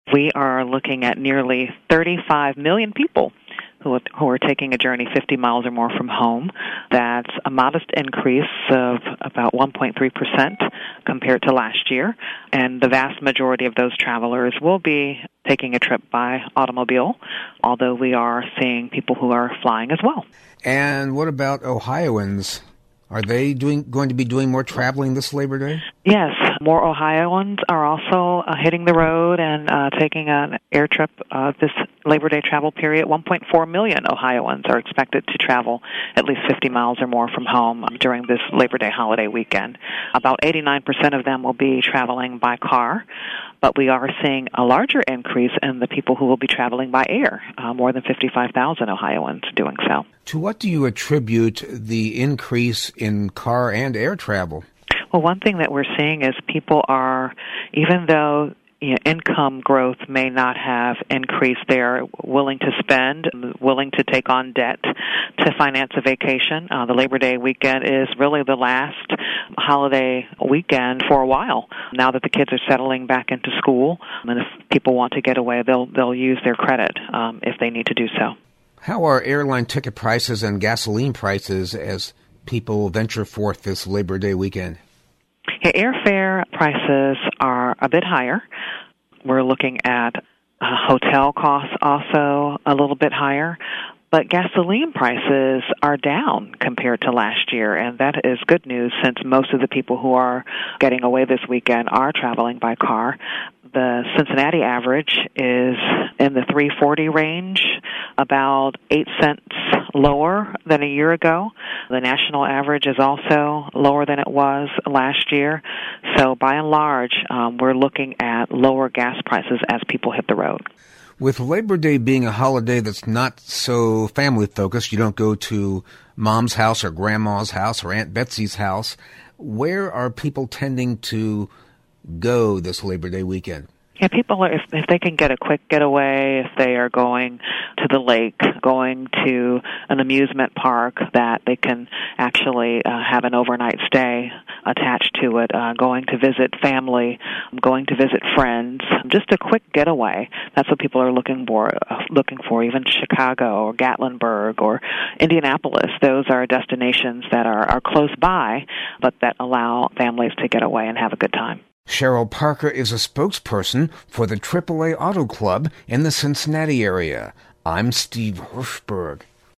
We are looking at nearly 35 million people who are taking a journey 50 miles or more from home. That's a modest increase of about 1.3% compared to last year. And the vast majority of those travelers will be taking a trip by automobile, although we are seeing people who are flying as well. And what about Ohioans? Are they going to be doing more traveling this Labor Day? Yes, more Ohioans are also hitting the road and taking an air trip this Labor Day travel period. 1.4 million Ohioans are expected to travel at least 50 miles or more from home during this Labor Day holiday weekend. About 89% of them will be traveling by car, but we are seeing a larger increase in the people who will be traveling by air, more than 55,000 Ohioans doing so. To what do you attribute the increase in car and air travel? Well, one thing that we're seeing is people are, even though income growth may not have increased, they're willing to spend, willing to take on debt to finance a vacation. The Labor Day weekend is really the last holiday weekend for a while. Now that the kids are settling back into school, and if people want to get away, they'll use their credit if they need to do so. How are airline ticket prices and gasoline prices as people venture forth this Labor Day weekend? Airfare prices are a bit higher. We're looking at hotel costs also a little bit higher. But gasoline prices are down compared to last year, and that is good news since most of the people who are getting away this weekend are traveling by car. The Cincinnati average is in the $3.40 range, about 8 cents lower than a year ago. The national average is also lower than it was last year. So by and large, we're looking at lower gas prices as people hit the road. With Labor Day being a holiday that's not so family-focused, you don't go to Mom's house or Grandma's house or Aunt Betsy's house, where are people tending to go this Labor Day weekend? Yeah, people are, if they can get a quick getaway, if they are going to the lake, going to an amusement park that they can actually have an overnight stay attached to it, going to visit family, going to visit friends, just a quick getaway. That's what people are looking for. Even Chicago or Gatlinburg or Indianapolis. Those are destinations that are close by, but that allow families to get away and have a good time. Cheryl Parker is a spokesperson for the AAA Auto Club in the Cincinnati area. I'm Steve Hirschberg.